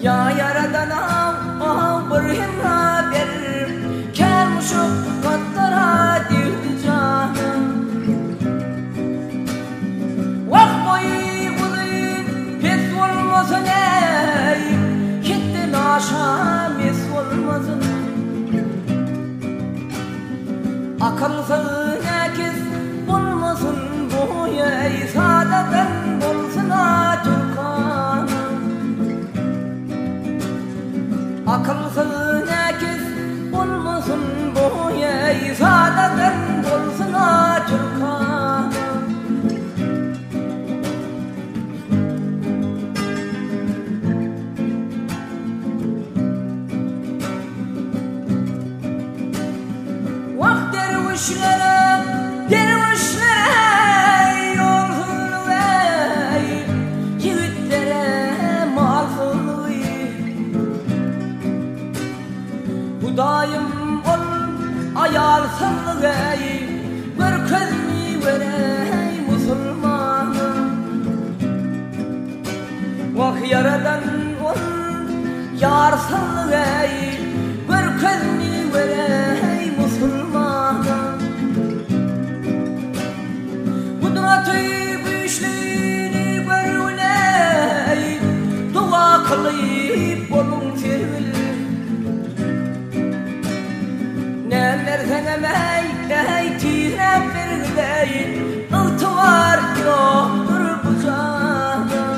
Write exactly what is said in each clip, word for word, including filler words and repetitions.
Ya Yaradanam ah bir himra verir kermuşu kattara dirdi canım. Vak boyu kudayın pes olmasın ey, gitti naşa mes olmasın. Akılsız nekiz bulmasın bu ey, sadadan bulsun ha Türkanım. Akılsız nekiz bulmasın bu ey, sadadan bulsun ha Türkanım. Vak dervişlere, dervişlere yol hırvey, yiğitlere mal hırvey. Hudayım ol ayalsın ey, bir közmi verey musulmanım. Vak Yaradan ol yarsın ey, bir közmi verey musulmanım. Kudratı büyüşlüğünü görüley, dua kılıp olun firvil. Ne mersen emey, ey tirem vergiley, ıltıvar yoktur bu canım.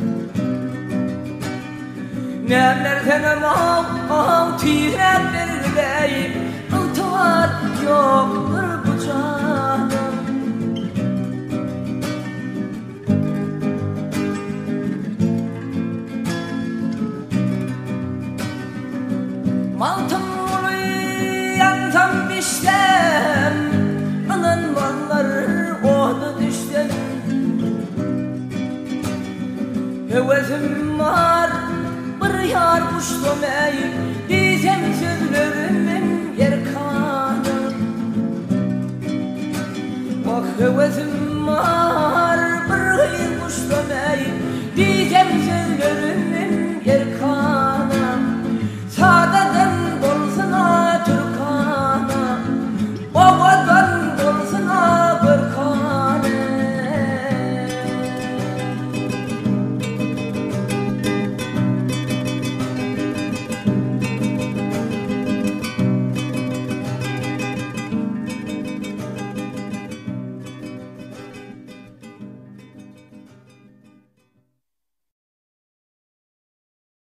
Ne mersen emey, tirem vergiley, ıltıvar yoktur bu canım. Mantım yansam pişsem, anan mallar oğdu düşsem. Hevesim var bir yar kuştum ey, diysem sözlerimin yer kanım. Bak hevesim var